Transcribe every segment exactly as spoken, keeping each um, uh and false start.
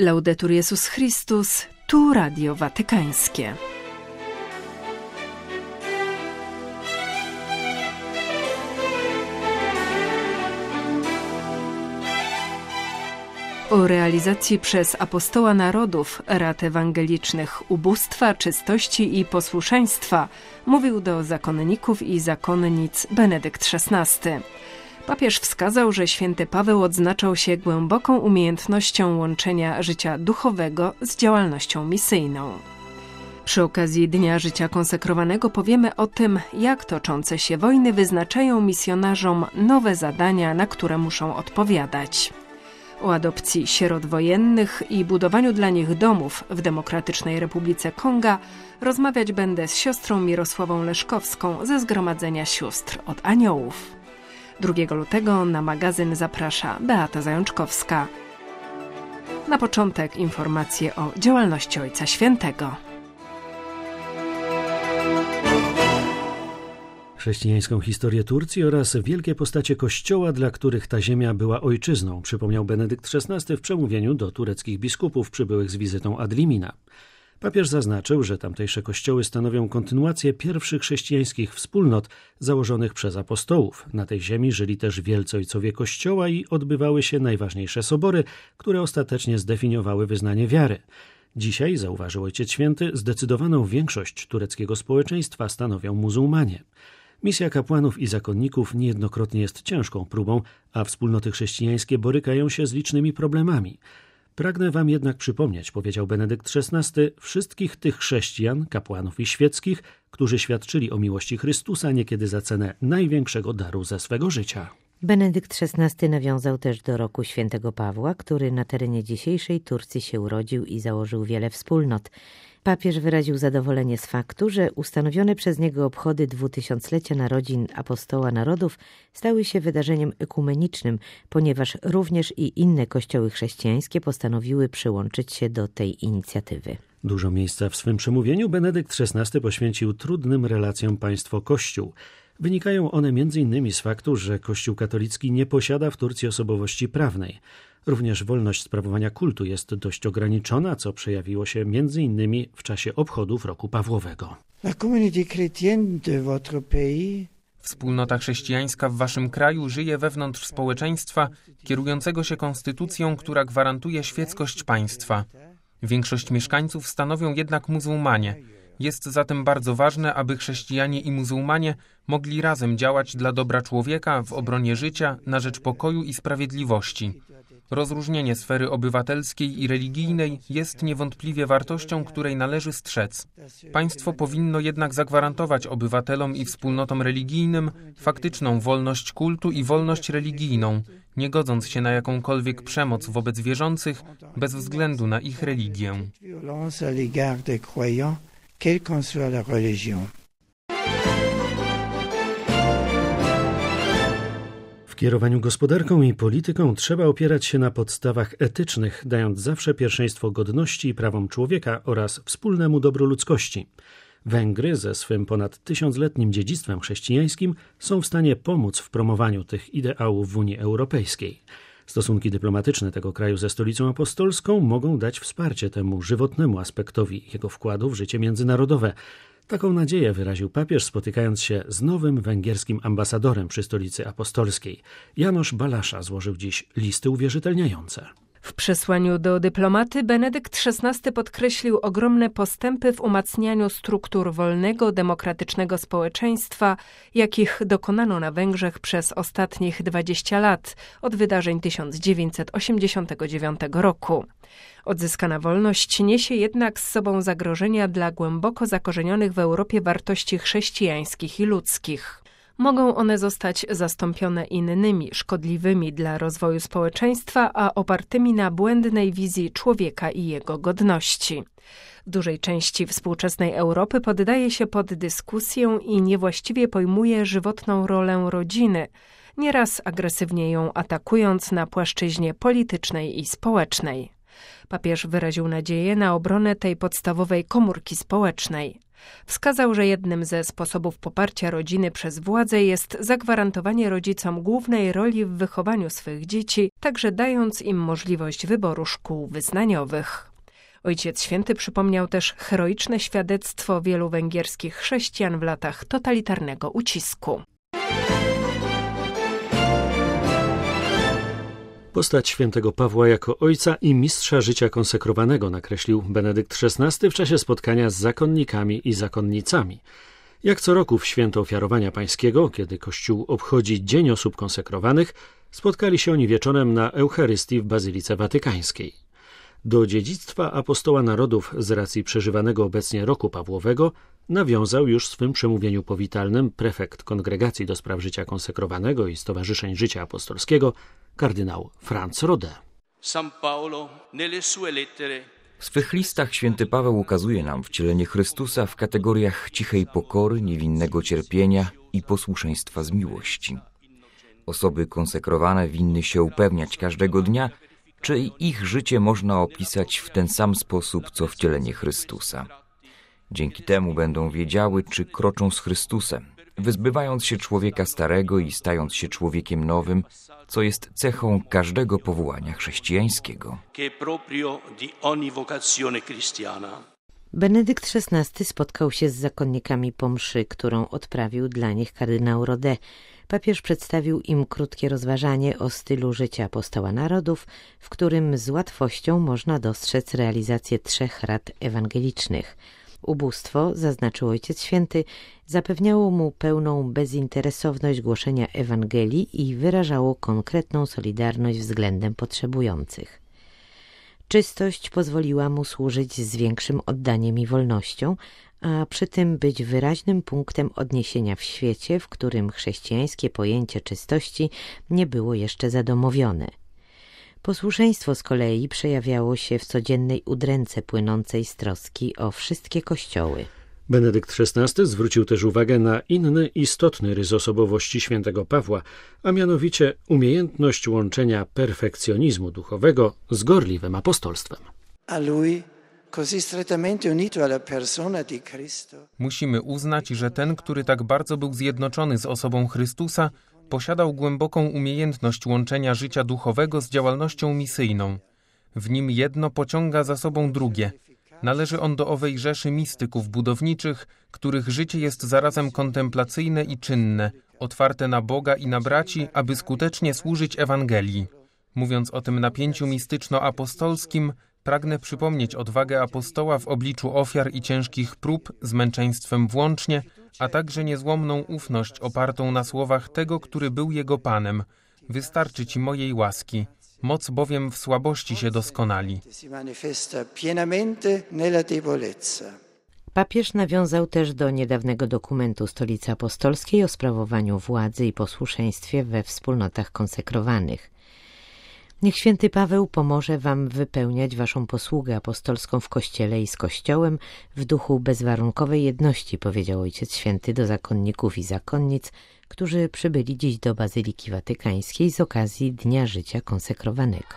Laudetur Jesus Chrystus, tu Radio Watykańskie. O realizacji przez apostoła narodów rad ewangelicznych ubóstwa, czystości i posłuszeństwa mówił do zakonników i zakonnic Benedykt szesnasty. Papież wskazał, że święty Paweł odznaczał się głęboką umiejętnością łączenia życia duchowego z działalnością misyjną. Przy okazji Dnia Życia Konsekrowanego powiemy o tym, jak toczące się wojny wyznaczają misjonarzom nowe zadania, na które muszą odpowiadać. O adopcji sierot wojennych i budowaniu dla nich domów w Demokratycznej Republice Konga rozmawiać będę z siostrą Mirosławą Leszkowską ze Zgromadzenia Sióstr od Aniołów. drugiego lutego na magazyn zaprasza Beata Zajączkowska. Na początek informacje o działalności Ojca Świętego. Chrześcijańską historię Turcji oraz wielkie postacie Kościoła, dla których ta ziemia była ojczyzną, przypomniał Benedykt szesnasty w przemówieniu do tureckich biskupów przybyłych z wizytą ad limina. Papież zaznaczył, że tamtejsze kościoły stanowią kontynuację pierwszych chrześcijańskich wspólnot założonych przez apostołów. Na tej ziemi żyli też wielcy ojcowie Kościoła i odbywały się najważniejsze sobory, które ostatecznie zdefiniowały wyznanie wiary. Dzisiaj, zauważył Ojciec Święty, zdecydowaną większość tureckiego społeczeństwa stanowią muzułmanie. Misja kapłanów i zakonników niejednokrotnie jest ciężką próbą, a wspólnoty chrześcijańskie borykają się z licznymi problemami. Pragnę wam jednak przypomnieć, powiedział Benedykt szesnasty, wszystkich tych chrześcijan, kapłanów i świeckich, którzy świadczyli o miłości Chrystusa niekiedy za cenę największego daru ze swego życia. Benedykt szesnasty nawiązał też do roku świętego Pawła, który na terenie dzisiejszej Turcji się urodził i założył wiele wspólnot. Papież wyraził zadowolenie z faktu, że ustanowione przez niego obchody dwutysiąclecia narodzin apostoła narodów stały się wydarzeniem ekumenicznym, ponieważ również i inne kościoły chrześcijańskie postanowiły przyłączyć się do tej inicjatywy. Dużo miejsca w swym przemówieniu Benedykt szesnasty poświęcił trudnym relacjom państwo-kościół. Wynikają one między innymi z faktu, że Kościół katolicki nie posiada w Turcji osobowości prawnej. Również wolność sprawowania kultu jest dość ograniczona, co przejawiło się między innymi w czasie obchodów roku Pawłowego. Wspólnota chrześcijańska w waszym kraju żyje wewnątrz społeczeństwa kierującego się konstytucją, która gwarantuje świeckość państwa. Większość mieszkańców stanowią jednak muzułmanie. Jest zatem bardzo ważne, aby chrześcijanie i muzułmanie mogli razem działać dla dobra człowieka w obronie życia, na rzecz pokoju i sprawiedliwości. Rozróżnienie sfery obywatelskiej i religijnej jest niewątpliwie wartością, której należy strzec. Państwo powinno jednak zagwarantować obywatelom i wspólnotom religijnym faktyczną wolność kultu i wolność religijną, nie godząc się na jakąkolwiek przemoc wobec wierzących bez względu na ich religię. Quelle qu'en soit la religion. W kierowaniu gospodarką i polityką trzeba opierać się na podstawach etycznych, dając zawsze pierwszeństwo godności i prawom człowieka oraz wspólnemu dobru ludzkości. Węgry ze swym ponad tysiącletnim dziedzictwem chrześcijańskim są w stanie pomóc w promowaniu tych ideałów w Unii Europejskiej. Stosunki dyplomatyczne tego kraju ze Stolicą Apostolską mogą dać wsparcie temu żywotnemu aspektowi jego wkładu w życie międzynarodowe. Taką nadzieję wyraził papież, spotykając się z nowym węgierskim ambasadorem przy Stolicy Apostolskiej. János Balasza złożył dziś listy uwierzytelniające. W przesłaniu do dyplomaty Benedykt szesnasty podkreślił ogromne postępy w umacnianiu struktur wolnego, demokratycznego społeczeństwa, jakich dokonano na Węgrzech przez ostatnich dwadzieścia lat, od wydarzeń tysiąc dziewięćset osiemdziesiątego dziewiątego roku. Odzyskana wolność niesie jednak z sobą zagrożenia dla głęboko zakorzenionych w Europie wartości chrześcijańskich i ludzkich. Mogą one zostać zastąpione innymi, szkodliwymi dla rozwoju społeczeństwa, a opartymi na błędnej wizji człowieka i jego godności. W dużej części współczesnej Europy poddaje się pod dyskusję i niewłaściwie pojmuje żywotną rolę rodziny, nieraz agresywnie ją atakując na płaszczyźnie politycznej i społecznej. Papież wyraził nadzieję na obronę tej podstawowej komórki społecznej. Wskazał, że jednym ze sposobów poparcia rodziny przez władze jest zagwarantowanie rodzicom głównej roli w wychowaniu swych dzieci, także dając im możliwość wyboru szkół wyznaniowych. Ojciec Święty przypomniał też heroiczne świadectwo wielu węgierskich chrześcijan w latach totalitarnego ucisku. Postać świętego Pawła jako ojca i mistrza życia konsekrowanego nakreślił Benedykt szesnasty w czasie spotkania z zakonnikami i zakonnicami. Jak co roku w święto Ofiarowania Pańskiego, kiedy Kościół obchodzi Dzień Osób Konsekrowanych, spotkali się oni wieczorem na Eucharystii w Bazylice Watykańskiej. Do dziedzictwa apostoła narodów z racji przeżywanego obecnie roku Pawłowego nawiązał już w swym przemówieniu powitalnym prefekt Kongregacji do Spraw Życia Konsekrowanego i Stowarzyszeń Życia Apostolskiego kardynał Franz Rode. W swych listach święty Paweł ukazuje nam wcielenie Chrystusa w kategoriach cichej pokory, niewinnego cierpienia i posłuszeństwa z miłości. Osoby konsekrowane winny się upewniać każdego dnia, czy ich życie można opisać w ten sam sposób, co wcielenie Chrystusa. Dzięki temu będą wiedziały, czy kroczą z Chrystusem, wyzbywając się człowieka starego i stając się człowiekiem nowym, co jest cechą każdego powołania chrześcijańskiego. Benedykt szesnasty spotkał się z zakonnikami po mszy, którą odprawił dla nich kardynał Rode. Papież przedstawił im krótkie rozważanie o stylu życia apostoła narodów, w którym z łatwością można dostrzec realizację trzech rad ewangelicznych. Ubóstwo, zaznaczył Ojciec Święty, zapewniało mu pełną bezinteresowność głoszenia Ewangelii i wyrażało konkretną solidarność względem potrzebujących. Czystość pozwoliła mu służyć z większym oddaniem i wolnością, a przy tym być wyraźnym punktem odniesienia w świecie, w którym chrześcijańskie pojęcie czystości nie było jeszcze zadomowione. Posłuszeństwo z kolei przejawiało się w codziennej udręce płynącej z troski o wszystkie kościoły. Benedykt szesnasty zwrócił też uwagę na inny istotny rys osobowości świętego Pawła, a mianowicie umiejętność łączenia perfekcjonizmu duchowego z gorliwym apostolstwem. A lui così strettamente unito alla persona di Cristo. Musimy uznać, że ten, który tak bardzo był zjednoczony z osobą Chrystusa, posiadał głęboką umiejętność łączenia życia duchowego z działalnością misyjną. W nim jedno pociąga za sobą drugie. Należy on do owej rzeszy mistyków budowniczych, których życie jest zarazem kontemplacyjne i czynne, otwarte na Boga i na braci, aby skutecznie służyć Ewangelii. Mówiąc o tym napięciu mistyczno-apostolskim, pragnę przypomnieć odwagę apostoła w obliczu ofiar i ciężkich prób, z męczeństwem włącznie, a także niezłomną ufność opartą na słowach tego, który był jego Panem. Wystarczy ci mojej łaski. Moc bowiem w słabości się doskonali. Papież nawiązał też do niedawnego dokumentu Stolicy Apostolskiej o sprawowaniu władzy i posłuszeństwie we wspólnotach konsekrowanych. Niech święty Paweł pomoże wam wypełniać waszą posługę apostolską w Kościele i z Kościołem w duchu bezwarunkowej jedności, powiedział Ojciec Święty do zakonników i zakonnic, którzy przybyli dziś do Bazyliki Watykańskiej z okazji Dnia Życia Konsekrowanego.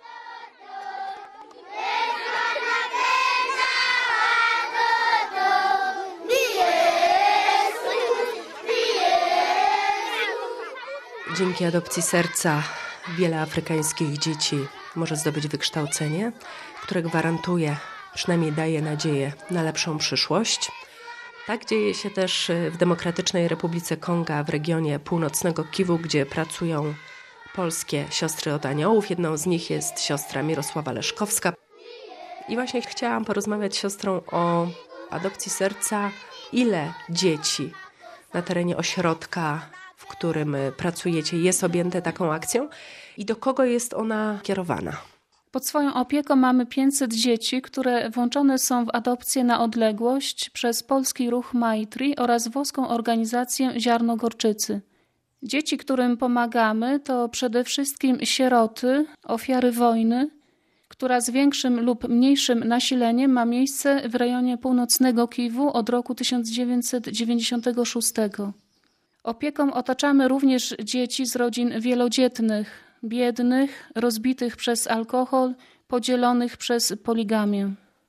Dzięki adopcji serca wiele afrykańskich dzieci może zdobyć wykształcenie, które gwarantuje, przynajmniej daje nadzieję na lepszą przyszłość. Tak dzieje się też w Demokratycznej Republice Konga w regionie północnego Kiwu, gdzie pracują polskie siostry od aniołów. Jedną z nich jest siostra Mirosława Leszkowska. I właśnie chciałam porozmawiać z siostrą o adopcji serca. Ile dzieci na terenie ośrodka, w którym pracujecie, jest objęte taką akcją i do kogo jest ona kierowana? Pod swoją opieką mamy pięćset dzieci, które włączone są w adopcję na odległość przez polski ruch Maitri oraz włoską organizację Ziarno Gorczycy. Dzieci, którym pomagamy, to przede wszystkim sieroty, ofiary wojny, która z większym lub mniejszym nasileniem ma miejsce w rejonie północnego Kiwu od roku tysiąc dziewięćset dziewięćdziesiątego szóstego. Opieką otaczamy również dzieci z rodzin wielodzietnych, biednych, rozbitych przez alkohol, podzielonych przez poligamię.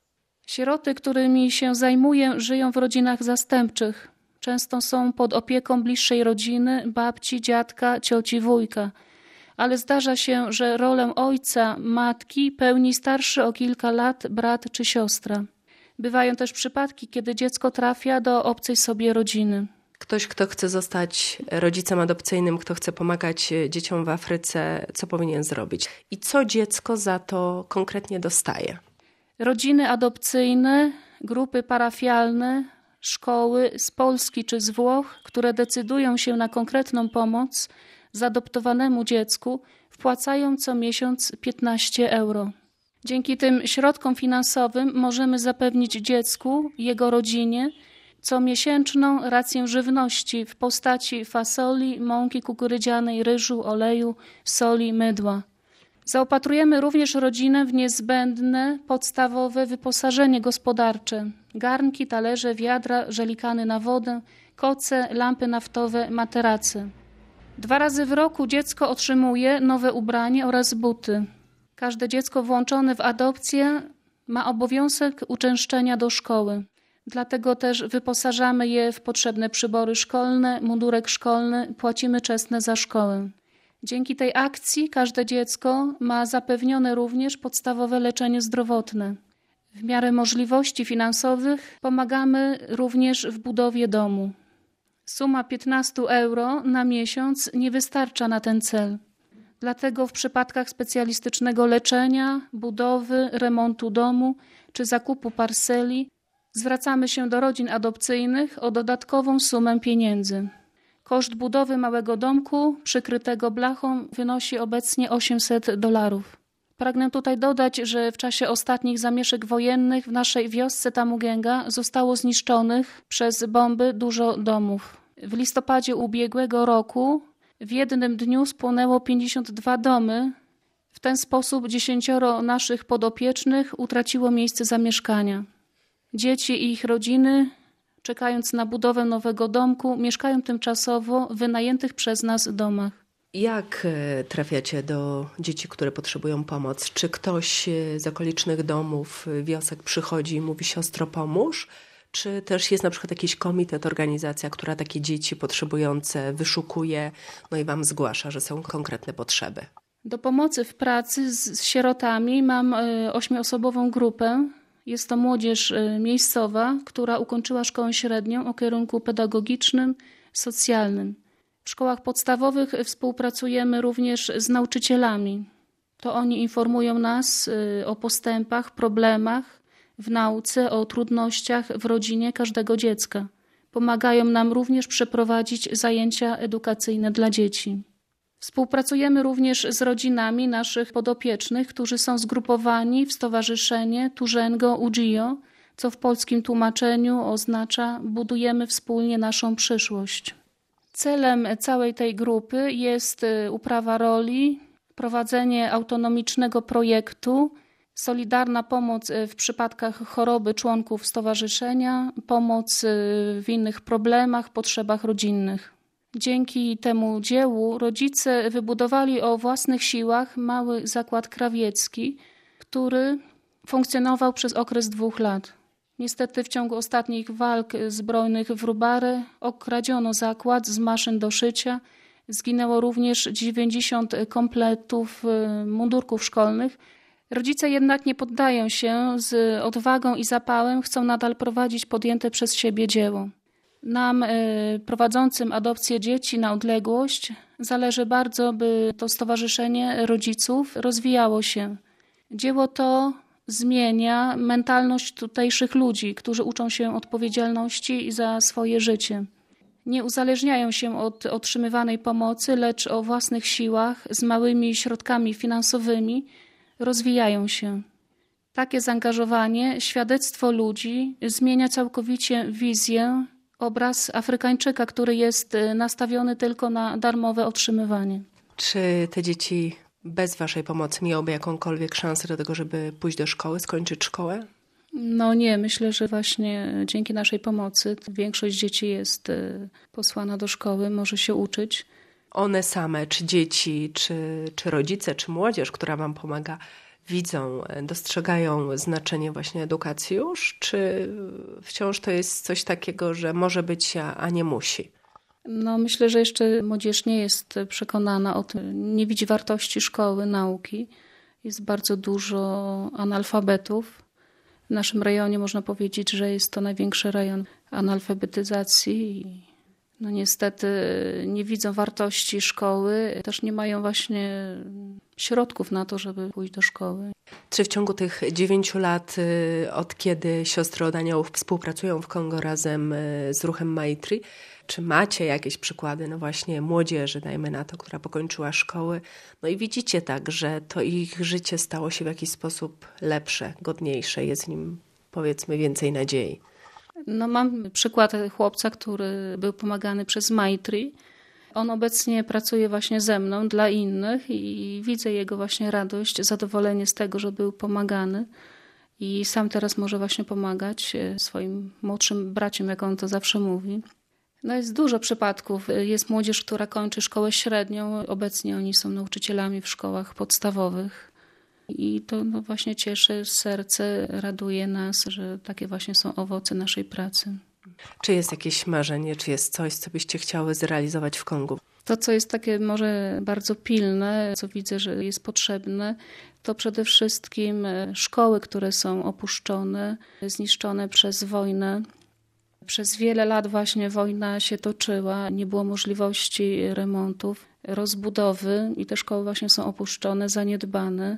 Sieroty, którymi się zajmuję, żyją w rodzinach zastępczych. Często są pod opieką bliższej rodziny, babci, dziadka, cioci, wujka. Ale zdarza się, że rolę ojca, matki pełni starszy o kilka lat brat czy siostra. Bywają też przypadki, kiedy dziecko trafia do obcej sobie rodziny. Ktoś, kto chce zostać rodzicem adopcyjnym, kto chce pomagać dzieciom w Afryce, co powinien zrobić? I co dziecko za to konkretnie dostaje? Rodziny adopcyjne, grupy parafialne, szkoły z Polski czy z Włoch, które decydują się na konkretną pomoc zaadoptowanemu dziecku, wpłacają co miesiąc piętnaście euro. Dzięki tym środkom finansowym możemy zapewnić dziecku, jego rodzinie, comiesięczną rację żywności w postaci fasoli, mąki kukurydzianej, ryżu, oleju, soli, mydła. Zaopatrujemy również rodzinę w niezbędne, podstawowe wyposażenie gospodarcze. Garnki, talerze, wiadra, żelikany na wodę, koce, lampy naftowe, materace. Dwa razy w roku dziecko otrzymuje nowe ubranie oraz buty. Każde dziecko włączone w adopcję ma obowiązek uczęszczenia do szkoły. Dlatego też wyposażamy je w potrzebne przybory szkolne, mundurek szkolny, płacimy czesne za szkołę. Dzięki tej akcji każde dziecko ma zapewnione również podstawowe leczenie zdrowotne. W miarę możliwości finansowych pomagamy również w budowie domu. Suma piętnaście euro na miesiąc nie wystarcza na ten cel. Dlatego w przypadkach specjalistycznego leczenia, budowy, remontu domu czy zakupu parceli zwracamy się do rodzin adopcyjnych o dodatkową sumę pieniędzy. Koszt budowy małego domku przykrytego blachą wynosi obecnie osiemset dolarów. Pragnę tutaj dodać, że w czasie ostatnich zamieszek wojennych w naszej wiosce Tamugenga zostało zniszczonych przez bomby dużo domów. W listopadzie ubiegłego roku w jednym dniu spłonęło pięćdziesiąt dwa domy. W ten sposób dziesięcioro naszych podopiecznych utraciło miejsce zamieszkania. Dzieci i ich rodziny, czekając na budowę nowego domku, mieszkają tymczasowo w wynajętych przez nas domach. Jak trafiacie do dzieci, które potrzebują pomocy? Czy ktoś z okolicznych domów, wiosek przychodzi i mówi: siostro, pomóż? Czy też jest na przykład jakiś komitet, organizacja, która takie dzieci potrzebujące wyszukuje, no i wam zgłasza, że są konkretne potrzeby? Do pomocy w pracy z sierotami mam ośmioosobową grupę. Jest to młodzież miejscowa, która ukończyła szkołę średnią o kierunku pedagogicznym, socjalnym. W szkołach podstawowych współpracujemy również z nauczycielami. To oni informują nas o postępach, problemach w nauce, o trudnościach w rodzinie każdego dziecka. Pomagają nam również przeprowadzić zajęcia edukacyjne dla dzieci. Współpracujemy również z rodzinami naszych podopiecznych, którzy są zgrupowani w stowarzyszenie Turzęgo Ujio, co w polskim tłumaczeniu oznacza: budujemy wspólnie naszą przyszłość. Celem całej tej grupy jest uprawa roli, prowadzenie autonomicznego projektu, solidarna pomoc w przypadkach choroby członków stowarzyszenia, pomoc w innych problemach, potrzebach rodzinnych. Dzięki temu dziełu rodzice wybudowali o własnych siłach mały zakład krawiecki, który funkcjonował przez okres dwóch lat. Niestety w ciągu ostatnich walk zbrojnych w Rubare okradziono zakład z maszyn do szycia. Zginęło również dziewięćdziesiąt kompletów mundurków szkolnych. Rodzice jednak nie poddają się, z odwagą i zapałem chcą nadal prowadzić podjęte przez siebie dzieło. Nam, prowadzącym adopcję dzieci na odległość, zależy bardzo, by to stowarzyszenie rodziców rozwijało się. Dzieło to zmienia mentalność tutejszych ludzi, którzy uczą się odpowiedzialności za swoje życie. Nie uzależniają się od otrzymywanej pomocy, lecz o własnych siłach, z małymi środkami finansowymi rozwijają się. Takie zaangażowanie, świadectwo ludzi zmienia całkowicie wizję, obraz Afrykańczyka, który jest nastawiony tylko na darmowe otrzymywanie. Czy te dzieci bez waszej pomocy miałyby jakąkolwiek szansę do tego, żeby pójść do szkoły, skończyć szkołę? No nie, myślę, że właśnie dzięki naszej pomocy większość dzieci jest posłana do szkoły, może się uczyć. One same, czy dzieci, czy, czy rodzice, czy młodzież, która wam pomaga, widzą, dostrzegają znaczenie właśnie edukacji już, czy wciąż to jest coś takiego, że może być, a nie musi? No, myślę, że jeszcze młodzież nie jest przekonana o tym, nie widzi wartości szkoły, nauki. Jest bardzo dużo analfabetów. W naszym rejonie można powiedzieć, że jest to największy rejon analfabetyzacji. No niestety nie widzą wartości szkoły, też nie mają właśnie środków na to, żeby pójść do szkoły. Czy w ciągu tych dziewięciu lat, od kiedy siostry od Aniołów współpracują w Kongo razem z ruchem Maitri, czy macie jakieś przykłady, no właśnie młodzieży, dajmy na to, która pokończyła szkoły, no i widzicie tak, że to ich życie stało się w jakiś sposób lepsze, godniejsze, jest w nim powiedzmy więcej nadziei? No mam przykład chłopca, który był pomagany przez Maitri. On obecnie pracuje właśnie ze mną dla innych i widzę jego właśnie radość, zadowolenie z tego, że był pomagany i sam teraz może właśnie pomagać swoim młodszym braciom, jak on to zawsze mówi. No jest dużo przypadków. Jest młodzież, która kończy szkołę średnią. Obecnie oni są nauczycielami w szkołach podstawowych. I to no właśnie cieszy serce, raduje nas, że takie właśnie są owoce naszej pracy. Czy jest jakieś marzenie, czy jest coś, co byście chciały zrealizować w Kongu? To, co jest takie może bardzo pilne, co widzę, że jest potrzebne, to przede wszystkim szkoły, które są opuszczone, zniszczone przez wojnę. Przez wiele lat właśnie wojna się toczyła, nie było możliwości remontów, rozbudowy i te szkoły właśnie są opuszczone, zaniedbane.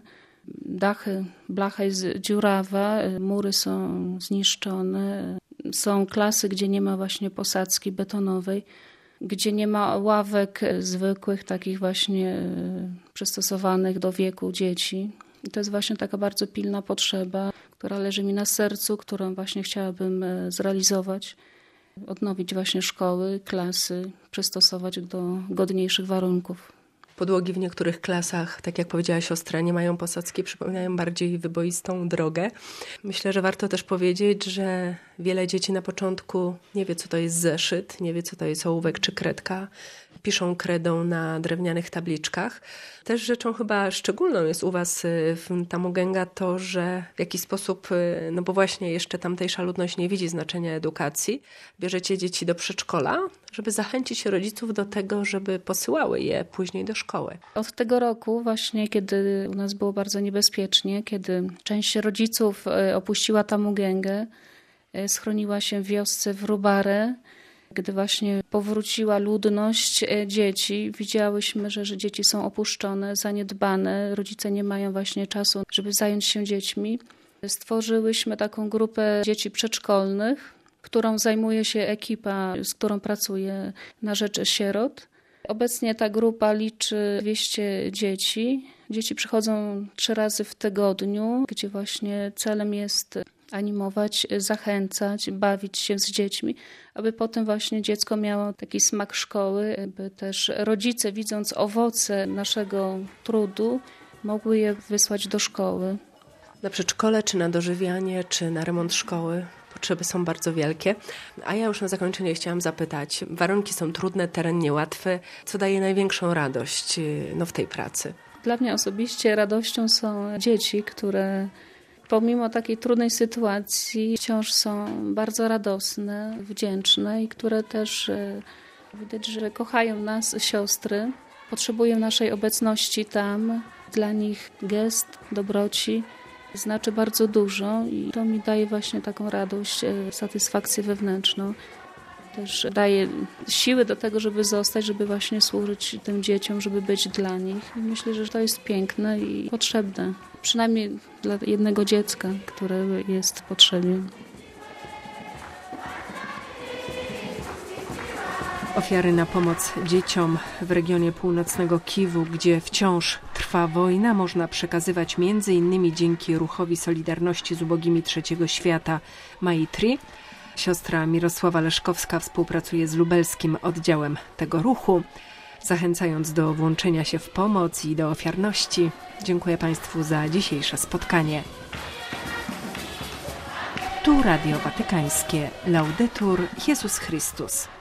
Dachy, blacha jest dziurawa, mury są zniszczone. Są klasy, gdzie nie ma właśnie posadzki betonowej, gdzie nie ma ławek zwykłych, takich właśnie przystosowanych do wieku dzieci. I to jest właśnie taka bardzo pilna potrzeba, która leży mi na sercu, którą właśnie chciałabym zrealizować. Odnowić właśnie szkoły, klasy, przystosować do godniejszych warunków. Podłogi w niektórych klasach, tak jak powiedziała siostra, nie mają posadzki, przypominają bardziej wyboistą drogę. Myślę, że warto też powiedzieć, że wiele dzieci na początku nie wie, co to jest zeszyt, nie wie, co to jest ołówek czy kredka. Piszą kredą na drewnianych tabliczkach. Też rzeczą chyba szczególną jest u was w Tamugenga to, że w jakiś sposób, no bo właśnie jeszcze tamtejsza ludność nie widzi znaczenia edukacji, bierzecie dzieci do przedszkola, żeby zachęcić rodziców do tego, żeby posyłały je później do szkoły. Od tego roku właśnie, kiedy u nas było bardzo niebezpiecznie, kiedy część rodziców opuściła Tamugengę, schroniła się w wiosce w Rubare, gdy właśnie powróciła ludność dzieci, widziałyśmy, że, że dzieci są opuszczone, zaniedbane, rodzice nie mają właśnie czasu, żeby zająć się dziećmi. Stworzyłyśmy taką grupę dzieci przedszkolnych, którą zajmuje się ekipa, z którą pracuję na rzecz sierot. Obecnie ta grupa liczy dwieście dzieci. Dzieci przychodzą trzy razy w tygodniu, gdzie właśnie celem jest animować, zachęcać, bawić się z dziećmi, aby potem właśnie dziecko miało taki smak szkoły, aby też rodzice, widząc owoce naszego trudu, mogły je wysłać do szkoły. Na przedszkole, czy na dożywianie, czy na remont szkoły potrzeby są bardzo wielkie. A ja już na zakończenie chciałam zapytać, warunki są trudne, teren niełatwy. Co daje największą radość no, w tej pracy? Dla mnie osobiście radością są dzieci, które pomimo takiej trudnej sytuacji wciąż są bardzo radosne, wdzięczne i które też widać, że kochają nas, siostry, potrzebują naszej obecności tam. Dla nich gest dobroci znaczy bardzo dużo i to mi daje właśnie taką radość, satysfakcję wewnętrzną. Też daje siły do tego, żeby zostać, żeby właśnie służyć tym dzieciom, żeby być dla nich. I myślę, że to jest piękne i potrzebne. Przynajmniej dla jednego dziecka, które jest w potrzebie. Ofiary na pomoc dzieciom w regionie północnego Kiwu, gdzie wciąż trwa wojna, można przekazywać między innymi dzięki ruchowi Solidarności z Ubogimi Trzeciego Świata Maitri. Siostra Mirosława Leszkowska współpracuje z lubelskim oddziałem tego ruchu, zachęcając do włączenia się w pomoc i do ofiarności. Dziękuję Państwu za dzisiejsze spotkanie. Tu Radio Watykańskie. Laudetur Jezus Chrystus.